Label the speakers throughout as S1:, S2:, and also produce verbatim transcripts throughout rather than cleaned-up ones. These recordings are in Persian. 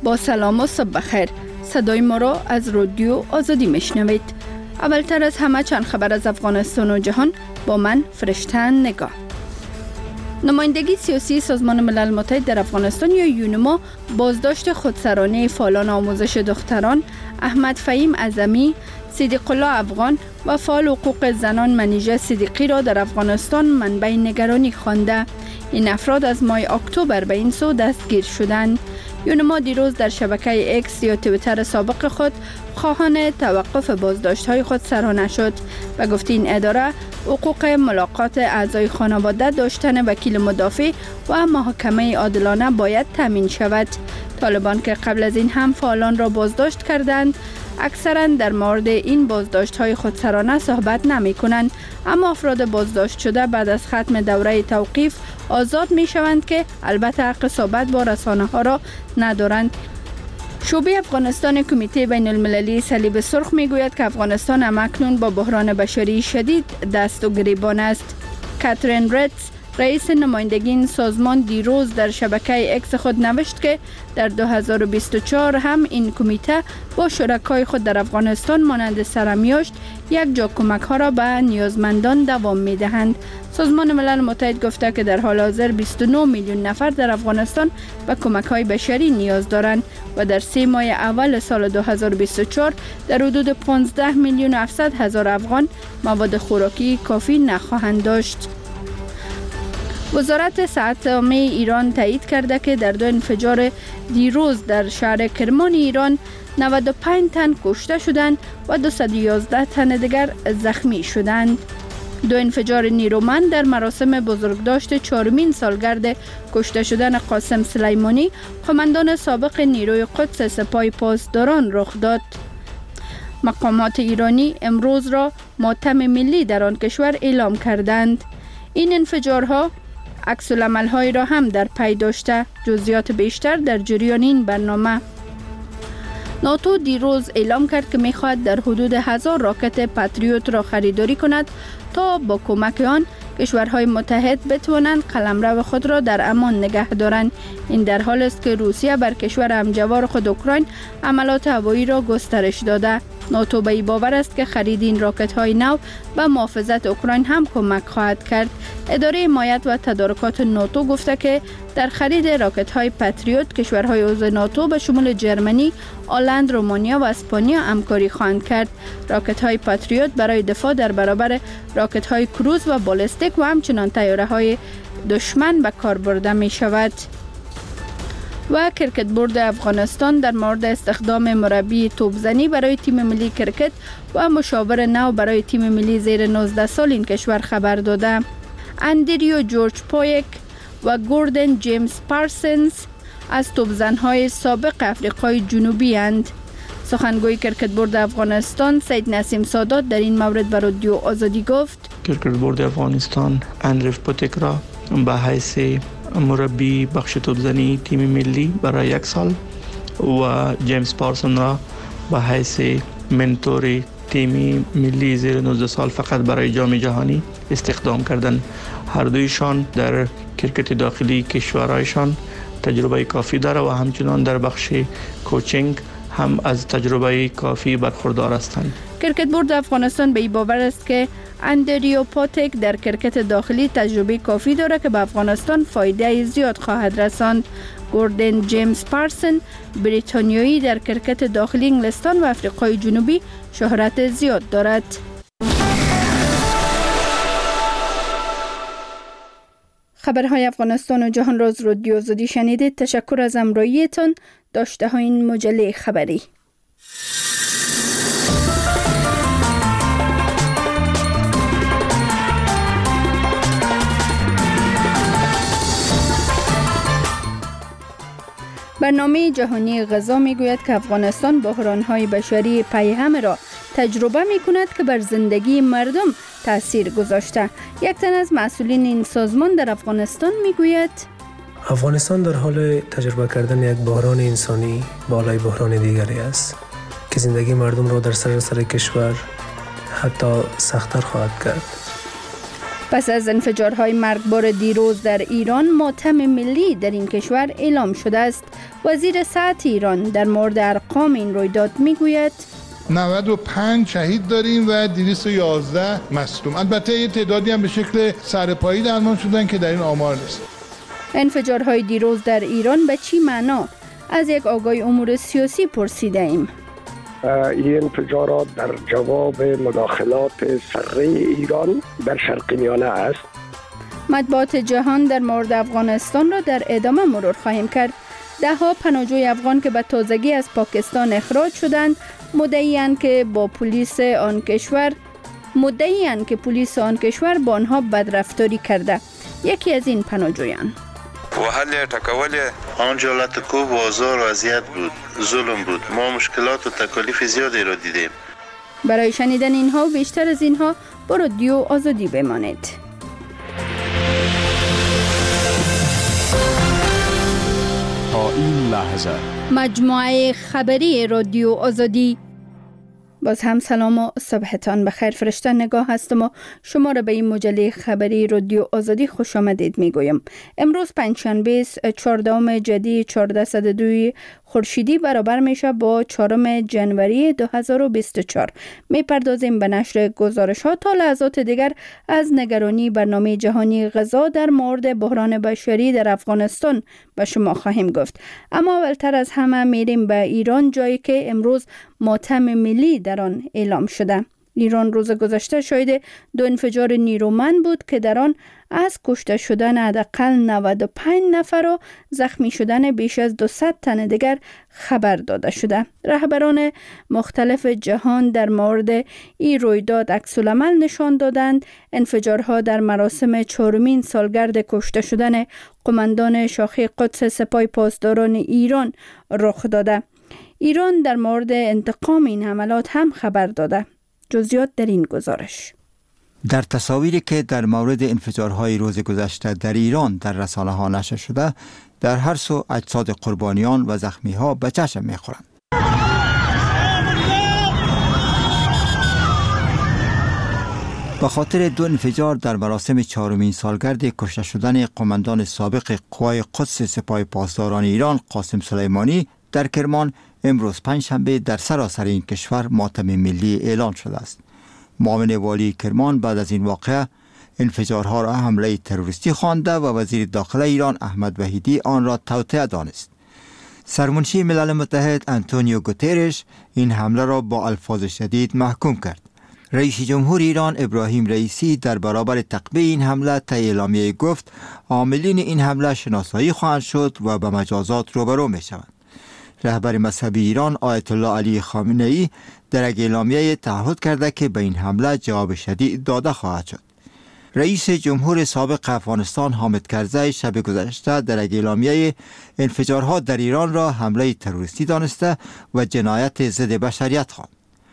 S1: با سلام و صبح بخیر. صدای ما را از رادیو آزادی میشنوید. اولتر از همه چند خبر از افغانستان و جهان با من فرشتن نگاه. نمایندگی سیاسی سازمان ملل متحد در افغانستان یا یونما بازداشت خودسرانه فعالان آموزش دختران احمد فهیم اعظمی، صدیق الله افغان و فعال حقوق زنان منیژه صدیقی را در افغانستان منبع نگرانی خوانده. این افراد از ماه اکتبر به این سو دستگیر شدند. یونما دیروز در شبکه اکس یا توییتر سابق خود خواهان توقف بازداشت‌های خود سرانه شد و گفت این اداره حقوق ملاقات اعضای خانواده، داشتن وکیل مدافع و محاکمه عادلانه باید تامین شود. طالبان که قبل از این هم فعالان را بازداشت کردند، اکثرا در مورد این بازداشت‌های خودسرانه صحبت نمی‌کنند، اما افراد بازداشت شده بعد از ختم دوره توقیف آزاد می‌شوند که البته حق صحبت با رسانه‌ها را ندارند. شعبه افغانستان کمیته بین المللی صلیب سرخ میگوید که افغانستان همکنون با بحران بشری شدید دست و گریبان است. کاترین ریتز، رئیس نمایندگی این سازمان، دیروز در شبکه اکس خود نوشت که در دو هزار و بیست و چهار هم این کمیته با شرکای خود در افغانستان مانند سرمیاشت یک جا کمک ها را به نیازمندان دوام می دهند. سازمان ملل متحد گفته که در حال حاضر بیست و نه میلیون نفر در افغانستان به کمک های بشری نیاز دارند و در سه ماه اول سال دو هزار و بیست و چهار در حدود پانزده میلیون و هفتصد هزار افغان مواد خوراکی کافی نخواهند داشت. وزارت صحت عامه ایران تایید کرده که در دو انفجار دیروز در شهر کرمان ایران نود و پنج تن کشته شدند و دویست و یازده تن دیگر زخمی شدند. دو انفجار نیرومند در مراسم بزرگداشت چهارمین سالگرد کشته شدن قاسم سلیمانی، قماندان سابق نیروی قدس سپاه پاسداران رخ داد. مقامات ایرانی امروز را ماتم ملی در آن کشور اعلام کردند. این انفجارها عکس العمل‌های را هم در پی داشته. جزئیات بیشتر در جریان این برنامه. ناتو دیروز اعلام کرد که می‌خواهد در حدود هزار راکت پاتریوت را خریداری کند تا با کمک آن کشورهای متحد بتوانند قلمرو خود را در امان نگه دارند. این در حالی است که روسیه بر کشور همجوار خود اوکراین حملات هوایی را گسترش داده. ناتو به این باور است که خرید این راکت‌های نو به محافظت اوکراین هم کمک خواهد کرد. اداره حمایت و تدارکات ناتو گفته که در خرید راکت‌های پاتریوت کشورهای عضو ناتو به شمول جرمنی، هلند، رومانیا و اسپانیا همکاری خواهند کرد. راکت‌های پاتریوت برای دفاع در برابر راکت‌های کروز و بالستیک و همچنان طیاره‌های دشمن به کار برده می شود. و کرکت بورد افغانستان در مورد استخدام مربی توپزنی برای تیم ملی کرکت و مشاور نو برای تیم ملی زیر نوزده سال این کشور خبر داده. اندریو جورج پایک و گوردن جیمز پارسنز از توپزن‌های سابق افریقای جنوبی اند. سخنگوی کرکت بورد افغانستان سید نسیم سادات در این مورد به رادیو آزادی گفت:
S2: کرکت بورد افغانستان اندریو پاتک را به حیث مربی بخش توپزنی تیم ملی برای یک سال و جیمز پارسن را به حیث منتور تیم ملی زیر نوزده سال فقط برای جام جهانی استخدام کردند. هر دویشان در کرکت داخلی کشورهایشان تجربه کافی داره و همچنان در بخش کوچینگ هم از تجربه کافی برخوردار هستند.
S1: کرکت بورد افغانستان به این باور است که اندریو پاتک در کرکت داخلی تجربه کافی دارد که به افغانستان فایده زیاد خواهد رساند. گوردن جیمز پارسن بریتانیایی در کرکت داخلی انگلستان و افریقای جنوبی شهرت زیاد دارد. خبرهای افغانستان و جهان را از رادیو آزادی شنیدید. تشکر از همراهیتان. داشته های این مجله خبری. برنامه جهانی غذا میگوید که افغانستان بحران‌های بشری پیهم را تجربه می‌کند که بر زندگی مردم تأثیر گذاشته. یک تن از مسئولین این سازمان در افغانستان میگوید:
S3: افغانستان در حال تجربه کردن یک بحران انسانی بالای بحران دیگری است که زندگی مردم را در سراسر کشور حتی سخت‌تر خواهد کرد.
S1: پس از انفجارهای مرگبار دیروز در ایران، ماتم ملی در این کشور اعلام شده است. وزیر صحت ایران در مورد ارقام این رویداد میگوید
S4: نود و پنج شهید داریم و دویست و یازده مصدوم. البته یه تعدادی هم به شکل سرپایی درمان شدن که در این آمار نیست.
S1: انفجارهای دیروز در ایران به چی معنا؟ از یک آگاه امور سیاسی پرسیده ایم.
S5: این انفجارات در جواب مداخلات سره ایران در شرق میانه است.
S1: مطبوعات جهان در مورد افغانستان را در ادامه مرور خواهیم کرد. ده ها پناهجوی افغان که به تازگی از پاکستان اخراج شدند مدعی‌اند که با پلیس آن کشور مدعی‌اند که پلیس آن کشور با آنها بدرفتاری کرده. یکی از این پناهجویان
S6: وحل تکول آنجالت کو بازار و اذیت بود، ظلم بود. ما مشکلات و تکالیف زیادی را دیدیم.
S1: برای شنیدن اینها و بیشتر از اینها با رادیو آزادی بمانید.
S7: تا این لحظه
S1: مجموعه خبری رادیو آزادی. باز هم سلام و صبحتان بخیر. فرشته نگاه هستم و شما را به این مجله خبری رادیو آزادی خوش آمدید می گویم. امروز پنجشنبه چهاردهم جدی چهارصد و دو خورشیدی برابر میشه با چهارم جنوری دو هزار و بیست و چهار. می پردازیم به نشر گزارش ها. تا لحظات دیگر از نگرانی برنامه جهانی غذا در مورد بحران بشری در افغانستان به شما خواهیم گفت. اما اولتر از همه میریم به ایران، جایی که امروز ماتم ملی در آن اعلام شده. ایران روز گذشته شاهد دو انفجار نیرومند بود که در آن از کشته شدن حداقل نود و پنج نفر و زخمی شدن بیش از دویست تن دیگر خبر داده شده. رهبران مختلف جهان در مورد این رویداد عکس‌العمل نشان دادند. انفجارها در مراسم چهارمین سالگرد کشته شدن قماندان شاخه قدس سپاه پاسداران ایران رخ داده. ایران در مورد انتقام این حملات هم خبر داده. جزئیات در این گزارش.
S8: در تصاویری که در مورد انفجارهای روز گذشته در ایران در رسانه ها نشر شده، در هر سو اجساد قربانیان و زخمی ها به چشم می خورند. به خاطر دو انفجار در مراسم چهارمین سالگرد کشته شدن قماندان سابق قوای قدس سپاه پاسداران ایران قاسم سلیمانی در کرمان، امروز پنجشنبه در سراسر این کشور ماتم ملی اعلان شده است. معاون والی کرمان بعد از این واقعه انفجارها را حمله تروریستی خوانده و وزیر داخله ایران احمد وحیدی آن را توطئه دانست. سرمنشی ملل متحد انتونیو گوترش این حمله را با الفاظ شدید محکوم کرد. رئیس جمهور ایران ابراهیم رئیسی در برابر تقبیح این حمله طی اعلامیه گفت عاملین این حمله شناسایی خواهند شد و به مجازات روبرو می شوند. رهبر مذهبی ایران آیت الله علی خامنه ای در یک اعلامیه تعهد کرده که به این حمله جواب شدید داده خواهد شد. رئیس جمهور سابق افغانستان حامد کرزی شب گذشته در یک اعلامیه انفجارها در ایران را حمله تروریستی دانسته و جنایت ضد بشریت خواند.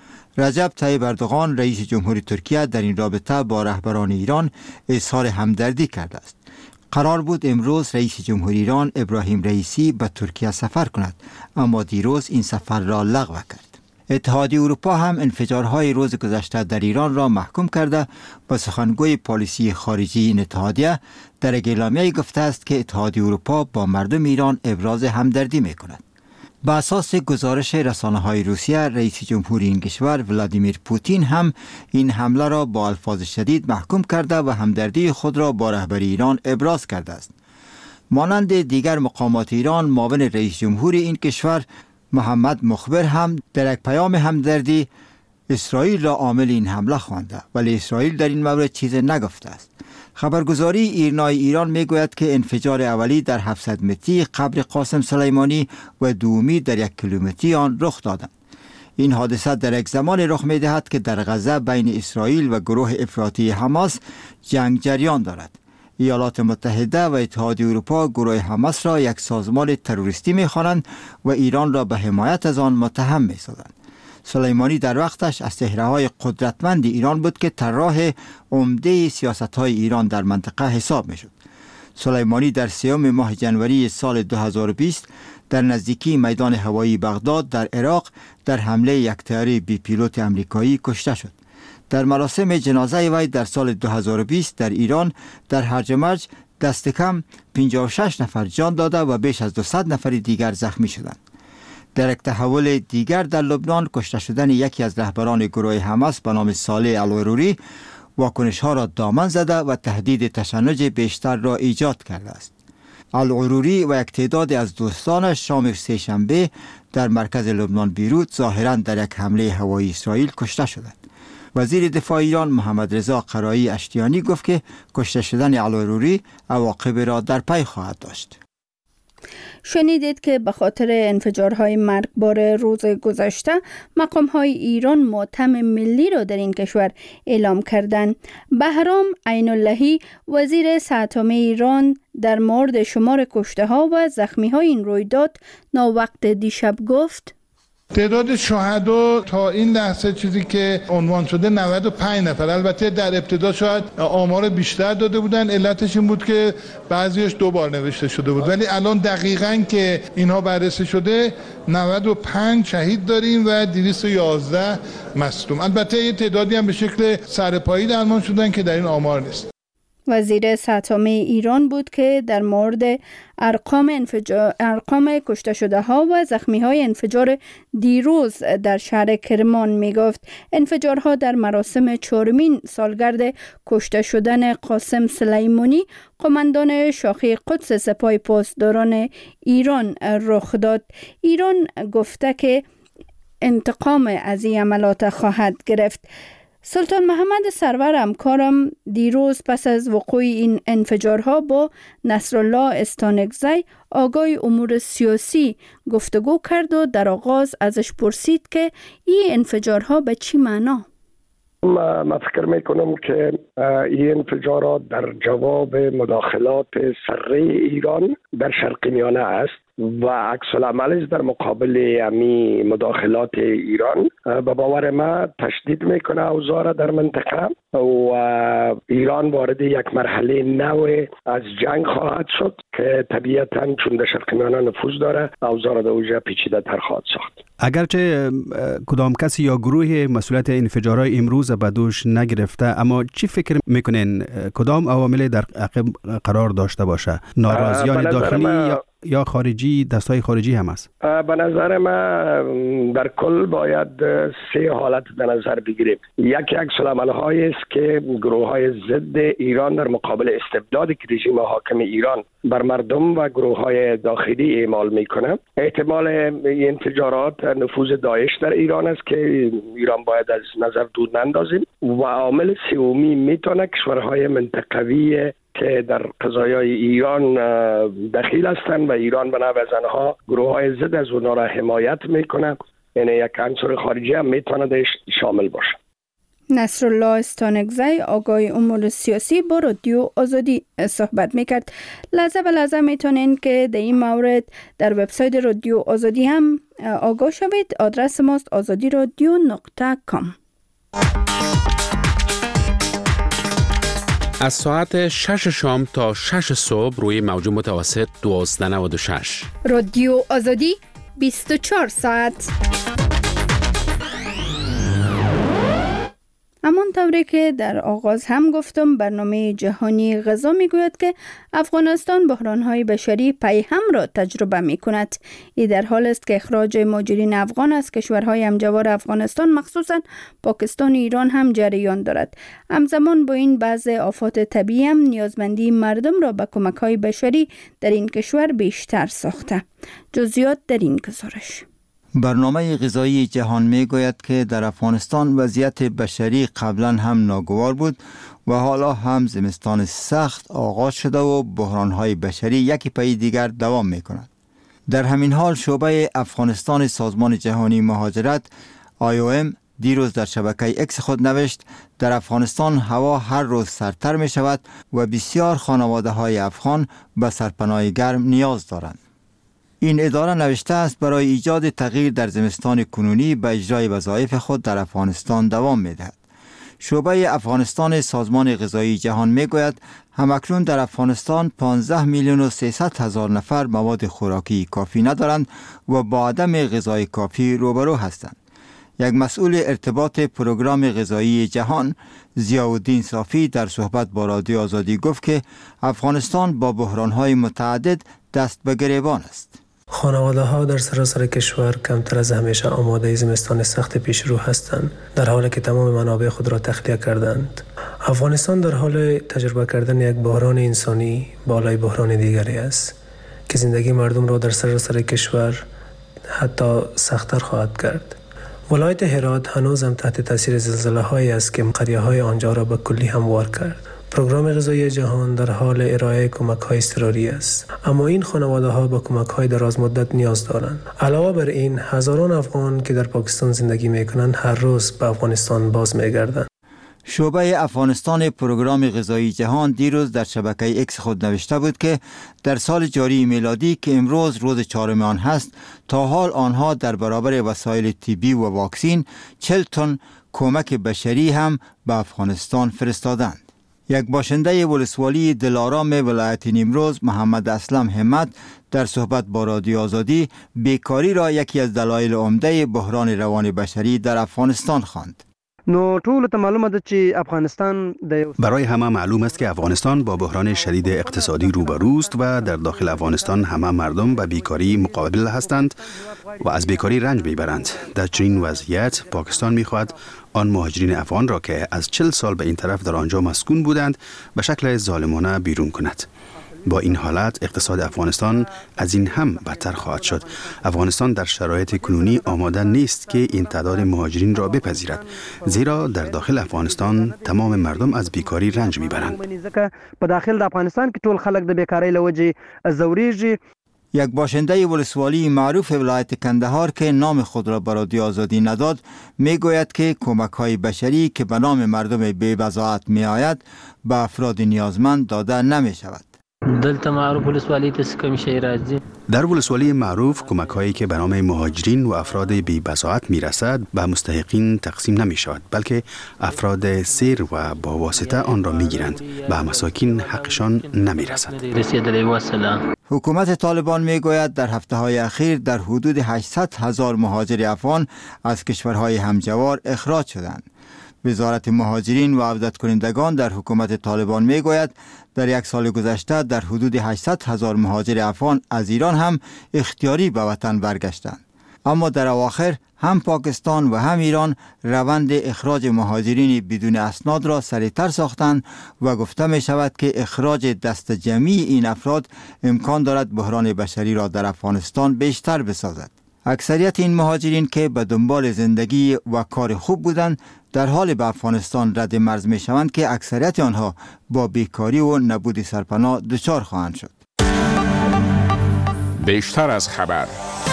S8: رجب طیب اردوغان رئیس جمهور ترکیه در این رابطه با رهبران ایران اظهار همدردی کرده است. قرار بود امروز رئیس جمهور ایران ابراهیم رئیسی به ترکیه سفر کند، اما دیروز این سفر را لغو کرد. اتحادیه اروپا هم انفجارهای روز گذشته در ایران را محکوم کرده و سخنگوی پالیسی خارجی این اتحادیه در یک اعلامیه گفته است که اتحادیه اروپا با مردم ایران ابراز همدردی می کند. به اساس گزارش رسانه‌های روسیه، رئیس جمهور این کشور ولادیمیر پوتین هم این حمله را با الفاظ شدید محکوم کرده و همدردی خود را با رهبری ایران ابراز کرده است. مانند دیگر مقامات ایران، معاون رئیس جمهور این کشور محمد مخبر هم در یک پیام همدردی اسرائیل را عامل این حمله خوانده، ولی اسرائیل در این مورد چیزی نگفته است. خبرگزاری ایرنای ایران میگوید که انفجار اولی در هفتصد متری قبر قاسم سلیمانی و دومی در یک کیلومتری آن رخ دادند. این حادثه در یک زمان رخ می‌دهد که در غزه بین اسرائیل و گروه افراطی حماس جنگ جریان دارد. ایالات متحده و اتحادیه اروپا گروه حماس را یک سازمان تروریستی می‌خوانند و ایران را به حمایت از آن متهم می‌سازند. سلیمانی در وقتش از چهره‌های قدرتمند ایران بود که طراح عمده سیاست‌های ایران در منطقه حساب می‌شد. سلیمانی در سوم ماه جنوری سال دو هزار و بیست در نزدیکی میدان هوایی بغداد در عراق در حمله یک طیاره بی پیلوت آمریکایی کشته شد. در مراسم جنازه وی در سال دو هزار و بیست در ایران در هرج و مرج دست کم پنجاه و شش نفر جان داده و بیش از دویست نفر دیگر زخمی شدند. در یک تحول دیگر در لبنان کشته شدن یکی از رهبران گروه حماس به نام صالح العروری واکنش ها را دامن زده و تهدید تشنج بیشتر را ایجاد کرده است. العروری و یک تعداد از دوستانش شام سه‌شنبه در مرکز لبنان بیروت ظاهراً در یک حمله هوایی اسرائیل کشته شدند. وزیر دفاع ایران محمد رضا قرایی اشتیانی گفت که کشته شدن العروری عواقب را در پی خواهد داشت.
S1: شنیدید که به خاطر انفجارهای مرگبار روز گذشته مقام‌های ایران ماتم ملی را در این کشور اعلام کردند. بهرام عین اللهی وزیر صحت عامه ایران در مورد شمار کشته‌ها و زخمی‌های این رویداد ناوقت دیشب گفت:
S4: تعداد شهدا تا این لحظه چیزی که عنوان شده نود و پنج نفر. البته در ابتدا شاید آمار بیشتر داده بودن، علتش این بود که بعضیش دو بار نوشته شده بود، ولی الان دقیقاً که اینها بررسی شده نود و پنج شهید داریم و دویست و یازده مصدوم. البته یه تعدادی هم به شکل سرپایی درمان شدن که در این آمار نیست.
S1: وزیر صحت عامه ایران بود که در مورد ارقام انفجار ارقام کشته شده ها و زخمی های انفجار دیروز در شهر کرمان می گفت. انفجارها در مراسم چهارمین سالگرد کشته شدن قاسم سلیمانی قماندان شاخه قدس سپاه پاسداران ایران رخ داد. ایران گفته که انتقام از این عملات خواهد گرفت. سلطان محمد سرور همکارم دیروز پس از وقوع این انفجارها با نصرالله استانکزی آگای امور سیاسی گفتگو کرد و در آغاز ازش پرسید که این انفجارها به چی معنا؟
S5: من فکر میکنم که این انفجارات در جواب مداخلات سره ایران در شرق میانه است و عکس العملش در مقابل امی مداخلات ایران به باور ما تشدید میکنه اوضاع در منطقه و ایران وارد یک مرحله نو از جنگ خواهد شد که طبیعتاً چون در شرق میانه نفوذ داره اوضاع در اوجه پیچیده تر خواهد ساخت.
S9: اگرچه کدام کسی یا گروه مسئولیت انفجارهای امروز به دوش نگرفته، اما چی فکر میکنین کدام عوامل در عقب قرار داشته باشه؟ ناراضیان داخلی یا یا خارجی، دستای خارجی هم است؟
S5: به نظر من در کل باید سه حالت در نظر بگیریم. یکی عکس العمل‌هایی است که گروه‌های ضد ایران در مقابل استبداد که رژیم حاکم ایران بر مردم و گروه‌های داخلی اعمال میکنه. احتمال این انفجارات نفوذ داعش در ایران است که ایران باید از نظر دور نندازیم و عامل سومی میتونه کشورهای منطقوی که در قضایای ایران دخیل هستند و ایران به نوع از آنها گروه‌های ضد از اونها را حمایت میکنه، یعنی یک عنصر خارجی هم میتونه درش شامل باشه.
S1: نصرالله استانکزی آگاه امور سیاسی با رادیو آزادی صحبت میکرد. لحظه به لحظه میتونین که در این مورد در وبسایت رادیو آزادی هم آگاه شوید. آدرس ماست آزادی رادیو نقطه کام.
S10: از ساعت شش شام تا شش صبح روی موج متوسط دوازده نود و شش.
S1: رادیو آزادی بیست و چهار ساعت. همان طوری که در آغاز هم گفتم، برنامه جهانی غذا میگوید که افغانستان بحران‌های بشری پیهم را تجربه می‌کند. این در حال است که اخراج مهاجرین افغان از کشورهای همجوار افغانستان مخصوصاً پاکستان و ایران هم جریان دارد. همزمان با این بعض آفات طبیعی هم نیازمندی مردم را به کمک‌های بشری در این کشور بیشتر ساخته. جزئیات در این گزارش.
S8: برنامه غذایی جهان می گوید که در افغانستان وضعیت بشری قبلا هم ناگوار بود و حالا هم زمستان سخت آغاز شده و بحرانهای بشری یکی پی دیگر دوام می کند. در همین حال شعبه افغانستان سازمان جهانی مهاجرت آی او ام دیروز در شبکه اکس خود نوشت در افغانستان هوا هر روز سردتر می شود و بسیار خانواده های افغان به سرپناه گرم نیاز دارند. این اداره نوشته است برای ایجاد تغییر در زمستان کنونی به اجرای وظایف خود در افغانستان دوام می‌دهد. شعبه افغانستان سازمان غذایی جهان میگوید همکنون در افغانستان پانزده میلیون و سیصد هزار نفر مواد خوراکی کافی ندارند و با عدم غذای کافی روبرو هستند. یک مسئول ارتباط پروگرام غذایی جهان ضیاءالدین صافی در صحبت با رادیو آزادی گفت که افغانستان با بحران‌های متعدد دست به گریبان است.
S3: خانواده ها در سراسر کشور کمتر از همیشه آماده زمستان سخت پیش رو هستند، در حالی که تمام منابع خود را تخلیه کردند. افغانستان در حال تجربه کردن یک بحران انسانی بالای بحران دیگری است که زندگی مردم را در سراسر کشور حتی سخت‌تر خواهد کرد. ولایت هرات هنوز هم تحت تاثیر زلزله هایی است که قریه های آنجا را به کلی هموار کرد. پروگرام غذایی جهان در حال ارائه کمک های اضطراری است، اما این خانواده ها به کمک های دراز مدت نیاز دارند. علاوه بر این، هزاران افغان که در پاکستان زندگی می کنند هر روز به افغانستان باز می گردند.
S8: شعبه افغانستان پروگرام غذایی جهان دیروز در شبکه اکس خود نوشته بود که در سال جاری میلادی که امروز روز چهارم آن هست، تا حال آنها در برابر وسایل طبی و واکسین چهل تن کمک بشری هم به افغانستان فرستادند. یک باشنده ولسوالی دلارام ولایت نیمروز محمد اسلم همت در صحبت با رادیو آزادی بیکاری را یکی از دلایل عمده بحران روان بشری در افغانستان خواند.
S11: نو ټول ته معلومه ده چې افغانستان
S9: برای همه معلوم است که افغانستان با بحران شدید اقتصادی روبروست و در داخل افغانستان همه مردم به بیکاری مقابل هستند و از بیکاری رنج میبرند. در چنین وضعیت پاکستان میخواهد آن مهاجرین افغان را که از چهل سال به این طرف در آنجا مسکون بودند به شکل ظالمانه بیرون کند. با این حالت اقتصاد افغانستان از این هم بدتر خواهد شد. افغانستان در شرایط کنونی آماده نیست که این تعداد مهاجرین را بپذیرد، زیرا در داخل افغانستان تمام مردم از بیکاری رنج میبرند.
S11: په داخل د افغانستان کې ټول خلک د بیکاری له وجې ځوریږي.
S8: یک باشنده ولسوالی معروف ولایت کندهار که نام خود را به رادیو آزادی نداد میگوید که کمک های بشری که به نام مردم بی بضاعت می آید به افراد نیازمند داده نمی شود.
S12: دلته معروف ولسوالی ته کوم شی راځي؟
S9: در ولسوالی معروف کمک هایی که به نام مهاجرین و افراد بی بضاعت می رسد به مستحقین تقسیم نمی شود، بلکه افراد سیر و با واسطه آن را می گیرند، به مساکین حقشان نمی رسد.
S8: حکومت طالبان می گوید در هفته های اخیر در حدود هشتصد هزار مهاجر افغان از کشورهای همجوار اخراج شدند. وزارت مهاجرین و عودت کنندگان در حکومت طالبان می گوید در یک سال گذشته در حدود هشتصد هزار مهاجر افغان از ایران هم اختیاری به وطن برگشتند. اما در اواخر هم پاکستان و هم ایران روند اخراج مهاجرین بدون اسناد را سریعتر ساختند و گفته می شود که اخراج دست جمعی این افراد امکان دارد بحران بشری را در افغانستان بیشتر بسازد. اکثریت این مهاجرین که به دنبال زندگی و کار خوب بودند در حال به افغانستان رد مرز می شوند که اکثریت آنها با بیکاری و نبود سرپناه دچار خواهند شد.
S7: بیشتر از خبر.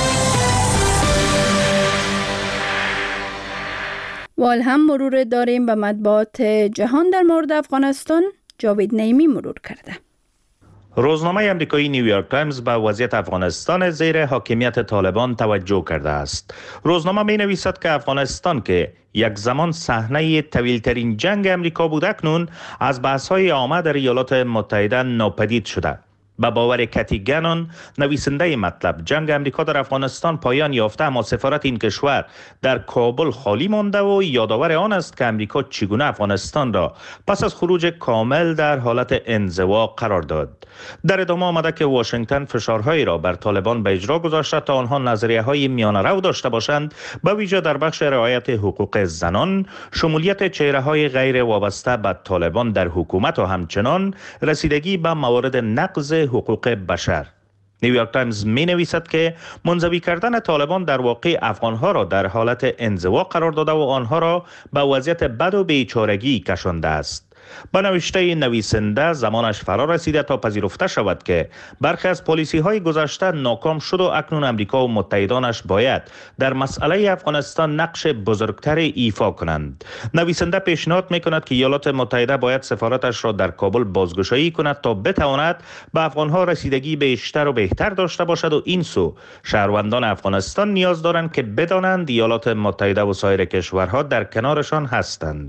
S1: وال هم مرور داریم به مطبوعات جهان در مورد افغانستان. جاوید نعیمی مرور کرده.
S13: روزنامه امریکایی نیویورک تایمز به وضعیت افغانستان زیر حاکمیت طالبان توجه کرده است. روزنامه می نویسد که افغانستان که یک زمان صحنه طویل‌ترین جنگ امریکا بود اکنون از بحث‌های عامه در ایالات متحده ناپدید شده. به باور کتی گنون نویسنده مطلب، جنگ امریکا در افغانستان پایان یافته، اما سفارت این کشور در کابل خالی مانده و یادآور آن است که امریکا چگونه افغانستان را پس از خروج کامل در حالت انزوا قرار داد. در ادامه آمده که واشنگتن فشارهایی را بر طالبان به اجرا گذاشته تا آنها نظریه های میانه رو داشته باشند، به ویژه در بخش رعایت حقوق زنان، شمولیت چهره های غیر وابسته به طالبان در حکومت و همچنان رسیدگی به موارد نقض حقوق بشر. نیویورک تایمز می نویسد که منزوی کردن طالبان در واقع افغانها را در حالت انزوا قرار داده و آنها را به وضعیت بد و بیچارگی کشانده است. با نوشته نویسنده زمانش فرا رسیده تا پذیرفته شود که برخی از پالیسی های گذشته ناکام شد و اکنون امریکا و متحدانش باید در مسئله افغانستان نقش بزرگتر ایفا کنند. نویسنده پیشنهاد می کند که ایالات متحده باید سفارتش را در کابل بازگشایی کند تا بتواند به افغانها رسیدگی بیشتر و بهتر داشته باشد و این سو شهروندان افغانستان نیاز دارند که بدانند ایالات متحده و سایر کشورها در کنارشان هستند.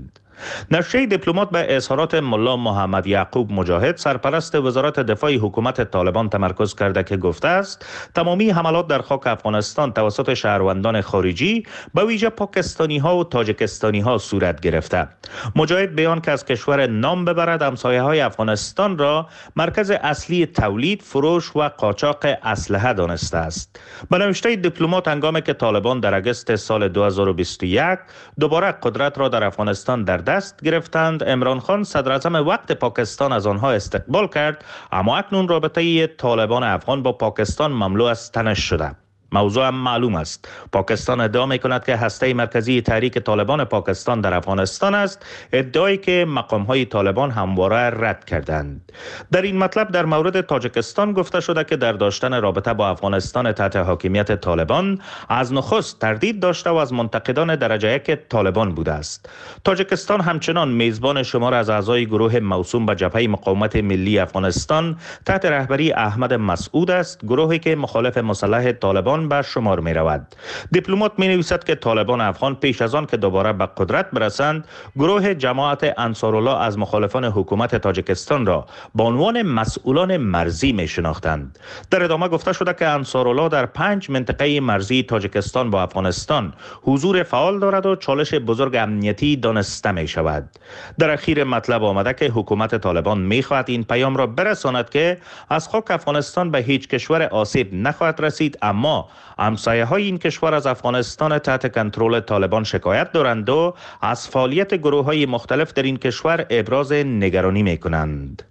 S13: نشریه دیپلمات به اظهارات ملا محمد یعقوب مجاهد سرپرست وزارت دفاع حکومت طالبان تمرکز کرده که گفته است تمامی حملات در خاک افغانستان توسط شهروندان خارجی به ویژه پاکستانی ها و تاجیکستانی ها صورت گرفته. مجاهد بیان که از کشور نام ببرد همسایه های افغانستان را مرکز اصلی تولید، فروش و قاچاق اسلحه دانسته است. به نوشته دیپلمات هنگامی که طالبان در اگست سال دو هزار و بیست و یک دوباره قدرت را در افغانستان در دست گرفتند، عمران خان صدر اعظم وقت پاکستان از آنها استقبال کرد، اما اکنون رابطه طالبان افغان با پاکستان مملو از تنش شده. موضوع هم معلوم است. پاکستان ادعا می کند که هسته مرکزی تحریک طالبان پاکستان در افغانستان است، ادعایی که مقام های طالبان همواره رد کردند. در این مطلب در مورد تاجیکستان گفته شده که در داشتن رابطه با افغانستان تحت حاکمیت طالبان از نخست تردید داشته و از منتقدان درجه یک طالبان بوده است. تاجیکستان همچنان میزبان شمار از اعضای گروه موسوم به جبهه مقاومت ملی افغانستان تحت رهبری احمد مسعود است، گروهی که مخالف مسلح طالبان به شمار می رود. دیپلمات می نویسد که طالبان افغان پیش از آن که دوباره به قدرت برسند، گروه جماعت انصارالله از مخالفان حکومت تاجیکستان را به عنوان مسئولان مرزی می شناختند. در ادامه گفته شده که انصارالله در پنج منطقه مرزی تاجیکستان با افغانستان حضور فعال دارد و چالش بزرگ امنیتی دانسته می شود. در اخیر مطلب آمده که حکومت طالبان می خواهد این پیام را برساند که از خاک افغانستان به هیچ کشور آسیب نخواهد رسید، اما همسایه های این کشور از افغانستان تحت کنترل طالبان شکایت دارند و از فعالیت گروه های مختلف در این کشور ابراز نگرانی می کنند.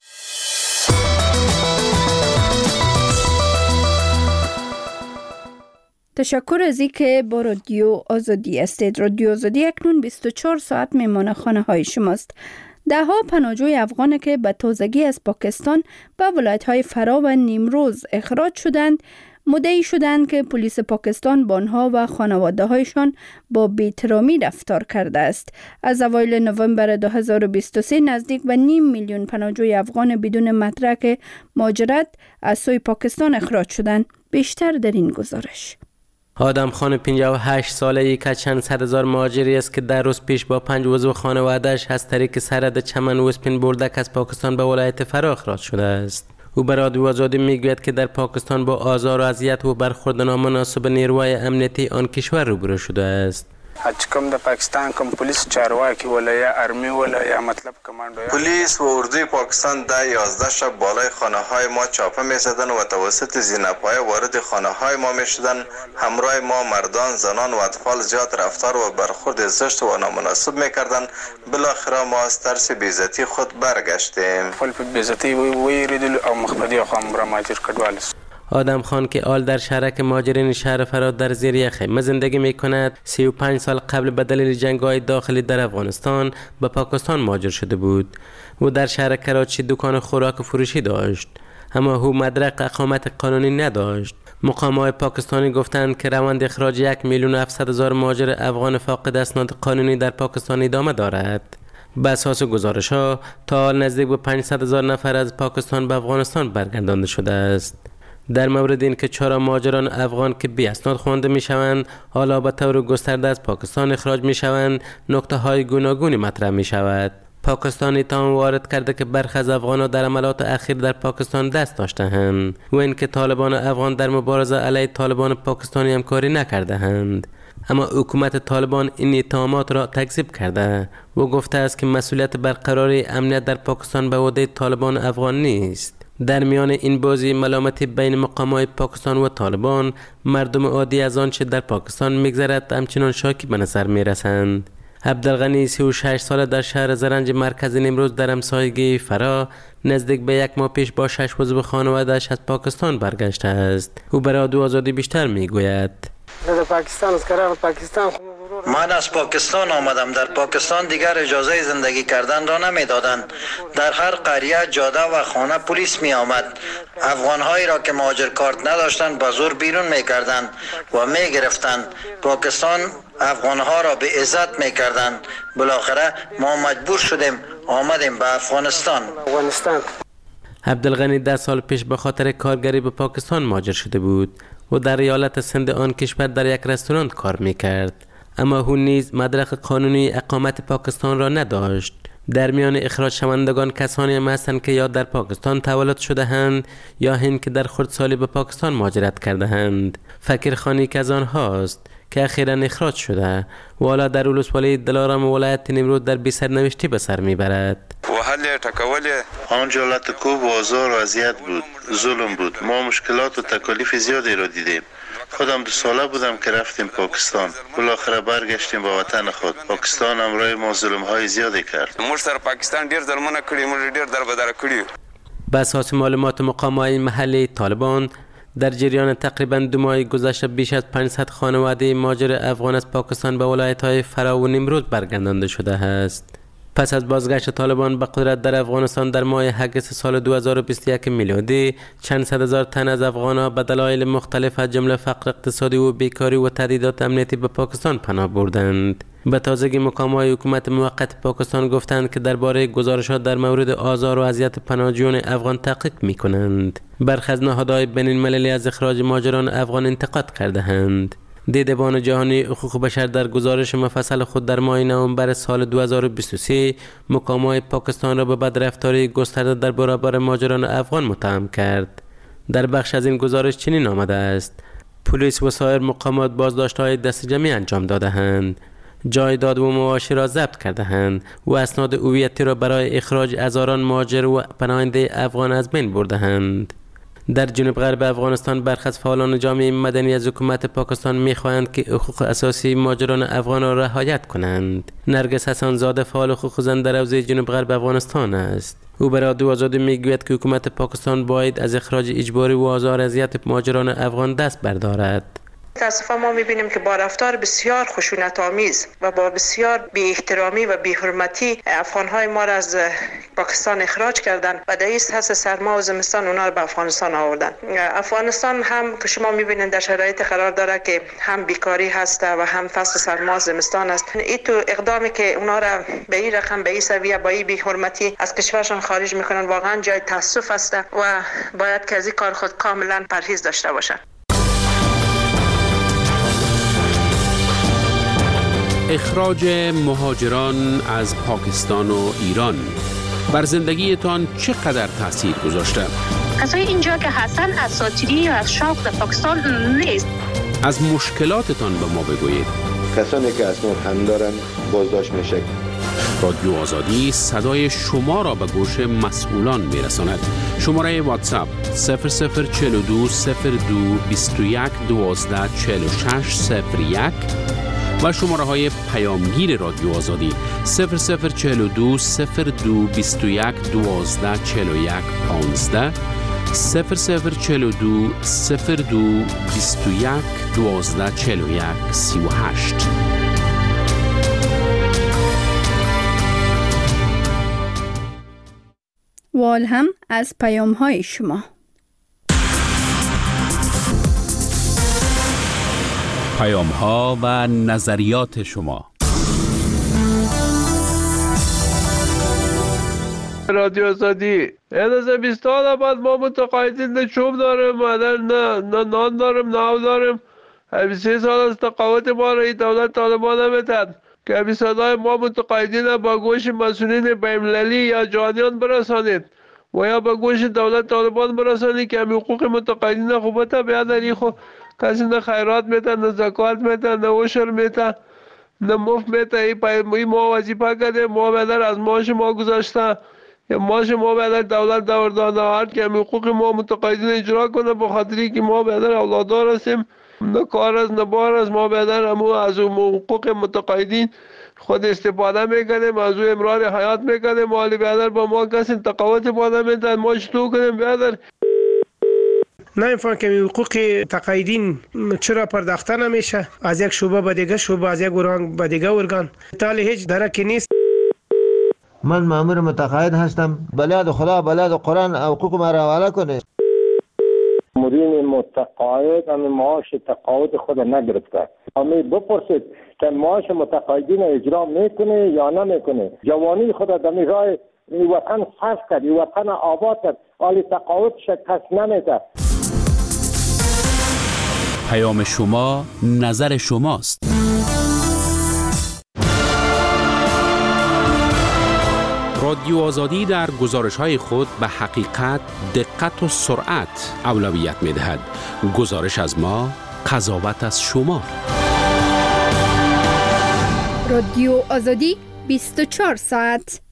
S1: تشکر از اینکه با رادیو آزادی هستید. رادیو آزادی اکنون بیست و چهار ساعت میمانه خانه های شماست. ده ها پناهجوی افغان که به تازگی از پاکستان به ولایت های فرا و نیمروز اخراج شدند مدعی شدند که پلیس پاکستان با آنها و خانواده هایشان با بی‌احترامی رفتار کرده است. از اوایل نوامبر دو هزار و بیست و سه نزدیک به نیم میلیون پناهجوی افغان بدون مدرک مهاجرت از سوی پاکستان اخراج شدند. بیشتر در این گزارش.
S12: آدم خان پنجاه و هشت ساله که چند صد هزار مهاجری است که در روز پیش با پنج عضو خانواده‌اش از طریق سرحد چمن و اسپین بولدک از پاکستان به ولایت فرا اخراج شده است. او به رادیو آزادی میگوید که در پاکستان با آزار و اذیت و برخورد نامناسب نیروهای امنیتی آن کشور روبرو شده است.
S14: کوم د پاکستان کوم پولیس چارواکی ولا یا ارمی ولا یا مطلب کماندو
S6: پلیس و اردوی پاکستان در یازده شب بالای خانه های ما چاپه می‌زدند و توسط زینه‌پای وارد خانه های ما می‌شدند. همراه ما مردان، زنان و اطفال زیاد رفتار و برخورد زشت و نامناسب می‌کردند. بالاخره ما از ترس بی‌عزتی خود برگشتیم.
S14: خپل بی‌عزتی ویریدل او مخبدی خو را ماجر کډوال.
S12: آدم خان که آل در شهرک مهاجرین شهر فرات در زیر یک خیمه زندگی می کند، سی و پنج سال قبل به دلیل جنگ‌های داخلی در افغانستان به پاکستان مهاجر شده بود. او در شهر کراچی دکان خوراک و فروشی داشت، اما او مدرک اقامت قانونی نداشت. مقام‌های پاکستانی گفتند که روند اخراج یک میلیون و هفتصد هزار مهاجر افغان فاقد اسناد قانونی در پاکستان ادامه دارد. به اساس گزارش‌ها تا نزدیک به پانصد هزار نفر از پاکستان به افغانستان برگردانده شده است. در مورد این که چرا مهاجران افغان که بی اسناد خوانده می شوند حالا به طور گسترده از پاکستان اخراج می شوند، نکته های گوناگونی مطرح می شود. پاکستان اتهام وارد کرده که برخی از افغانان در عملیات اخیر در پاکستان دست داشته‌اند و اینکه طالبان افغان در مبارزه علیه طالبان پاکستانی همکاری نکرده‌اند. اما حکومت طالبان این اتهامات را تکذیب کرده و گفته است که مسئولیت برقراری امنیت در پاکستان به عهده طالبان افغان نیست. در میان این بازی ملامتی بین مقامات پاکستان و طالبان، مردم عادی از آنچه در پاکستان میگذرد همچنان شاکی به نظر میرسند. عبدالغنی سی و شش ساله در شهر زرنج مرکز نیمروز در همسایگی فرا نزدیک به یک ماه پیش با شش عضو خانواده‌اش از پاکستان برگشته است. او برای رادیو آزادی بیشتر میگوید.
S14: در پاکستان از کار پاکستان
S15: من از پاکستان آمدم. در پاکستان دیگر اجازه زندگی کردن را نمیدادند. در هر قریه، جاده و خانه پلیس می آمد. افغانهایی را که مهاجر کارت نداشتند با زور بیرون می کردند و می گرفتند. پاکستان افغانها را به عزت می کردند. بالاخره ما مجبور شدیم آمدیم به افغانستان.
S14: افغانستان.
S12: عبدالغنی ده سال پیش به خاطر کارگری به پاکستان مهاجر شده بود و در ایالت سند آن کشور در یک رستوران کار می کرد. اما او نیز مدرک قانونی اقامت پاکستان را نداشت. در میان اخراج شوندگان کسانی هم هستند که یا در پاکستان تولد شده اند یا هند که در خردسالی به پاکستان مهاجرت کرده اند. فکر خانی که از آنهاست که اخیراً اخراج شده و حالا در ولسوالی دلارام ولایت نیمرود در بی سرنوشتی به سر میبرد.
S16: وحل تکول آنجا لطکوب و آزار و اذیت بود، ظلم بود. ما مشکلات و تکالیف زیادی را دیدیم. خودم دو ساله بودم که رفتیم پاکستان. بالاخره برگشتیم به وطن خود. پاکستان همراه ما ظلم های زیادی کرد.
S14: موږ سره پاکستان ډیر ظلمونه کړي، موږ ډیر دربدر کړي.
S12: به اساس معلومات مقامات محلی طالبان در جریان تقریباً دو ماه گذشته بیش از پانصد خانواده مهاجر افغان از پاکستان به ولایت‌های فرا و نیمرود برگردانده شده است. پس از بازگشت طالبان به قدرت در افغانستان در ماه اگست سال دو هزار و بیست و یک میلادی چند صد هزار تن از افغان‌ها به دلایل مختلف از جمله فقر اقتصادی و بیکاری و تهدیدات امنیتی به پاکستان پناه بردند. به تازگی مقامات حکومت موقت پاکستان گفتند که درباره گزارشات در مورد آزار و اذیت پناهجویان افغان تحقیق می‌کنند. برخی از نهادهای بین‌المللی از اخراج مهاجران افغان انتقاد کرده‌اند. دیدبان جهانی حقوق بشر در گزارش مفصل خود در ماه نوامبر سال دو هزار و بیست و سه مقامات پاکستان را به بدرفتاری گسترده در برابر مهاجران افغان متهم کرد. در بخش از این گزارش چنین آمده است: پلیس و سایر مقامات بازداشت‌های دست جمعی انجام داده‌اند، جایداد و مواشی را ضبط کرده‌اند و اسناد هویتی را برای اخراج هزاران مهاجر و پناهنده افغان از بین برده‌اند. در جنوب غرب افغانستان برخی از فعالان جامعه مدنی از حکومت پاکستان می‌خواهند که حقوق اساسی مهاجران افغان را رعایت کنند. نرگس حسن زاده فعال حقوق زن در حوزه جنوب غرب افغانستان است. او به رادیو آزادی میگوید که حکومت پاکستان باید از اخراج اجباری و آزار اذیت مهاجران افغان دست بردارد.
S17: متاسفانه ما میبینیم که با رفتار بسیار خشونت آمیز و با بسیار بی احترامی و بی حرمتی افغانهای ما را از پاکستان اخراج کردن و در این فصل سرما و زمستان اونا را به افغانستان آوردن. افغانستان هم که شما میبینید در شرایط قرار داره که هم بیکاری هست و هم فصل سرما و زمستان است. این تو اقدامی که اونا را به این رقم به این سویه با این بی حرمتی از کشورشان خارج میکنن واقعا جای تاسف است و باید که از این کار خود کاملا پرهیز داشته باشند.
S10: اخراج مهاجران از پاکستان و ایران بر زندگیتان چقدر تاثیر گذاشته؟
S18: کسای اینجا که هستن اساطیری یا از شوق در پاکستان نیست.
S10: از مشکلاتتان به ما بگویید.
S19: کسانی که اسناد هم دارن بازداشت میشه.
S10: رادیو آزادی صدای شما را به گوش مسئولان میرساند. شماره واتساپ صفر صفر چهل و دو صفر دو بیست و یک دوازده چهل و شش صفر یک و شماره های پیامگیر رادیو آزادی صفر صفر چهل و دو صفر دو بیست و یک دوازده چهل و یک پانزده صفر صفر چهل و دو صفر دو بیست و یک دوازده چهل و یک سی و هشت.
S1: وال هم از پیام های شما.
S10: پیام ها و نظریات شما.
S20: رادیو آزادی از بیست سال بعد ما متقاعدین نه چوب داریم نه نه نان داریم نه آب داریم. بیست و سه سال از تقاعد ما را دولت طالبان نمیتد که به صدای ما متقاعدین با گوش مسئولین بین‌المللی یا جهانیان برسانید و یا با گوش دولت طالبان برسانید که حقوق متقاعدین خوبه بیاد داری خو کسی نه خیرات میتن نه زکات میتن نه عشر میتن نه مفت میتن. ای ما وظیفه کرده ما بدر از معاش ما گذاشته یا معاش ما بدر دولت دوردانه هر که حقوق ما متقاعدین اجرا کنه به خاطری که ما بدر اولادار هستیم نه کار از نه بار از ما بدر همو از حقوق متقاعدین خود استفاده میکنیم از او امرار حیات میکنیم مالی بدر با ما کسی تقاوت باده میتن ما چطور کنیم بدر
S21: نمی‌فهمم که حقوق تقاعدین چرا پرداخته نمیشه از یک شعبه به دیگه شعبه از یک ارگان به دیگه ارگان تالی هیچ درکی نیست.
S22: من مأمور متقاعد هستم بلاد خدا بلاد قرآن حقوق ما را حواله کنه.
S23: مدیر متقاعد هم معاش تقاعد خود نگرفته. اما بپرسید که معاش متقاعدین اجرا میکنه یا نمیکنه. جوانی خود در راه وطن صرف کرد وطن آباد کرد حالی تقاعدش کس نمیده.
S10: پیام شما نظر شماست. رادیو آزادی در گزارش‌های خود به حقیقت، دقت و سرعت اولویت می‌دهد. گزارش از ما، قضاوت از شما.
S1: رادیو آزادی بیست و چهار ساعت